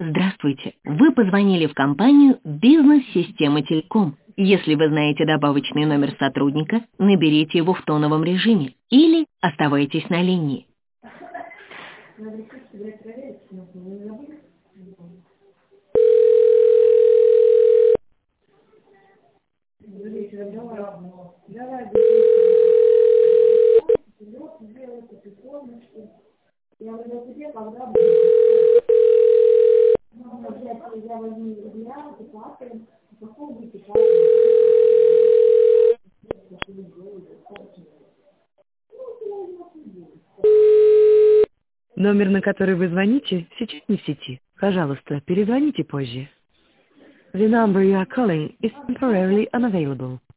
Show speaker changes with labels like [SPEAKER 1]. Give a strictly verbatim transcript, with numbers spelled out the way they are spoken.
[SPEAKER 1] Здравствуйте. Вы позвонили в компанию «Бизнес-система Телеком». Если вы знаете добавочный номер сотрудника, наберите его в тоновом режиме или оставайтесь на линии.
[SPEAKER 2] Номер, на который вы звоните, сейчас не в сети. Пожалуйста, перезвоните позже. The number you are calling is temporarily unavailable.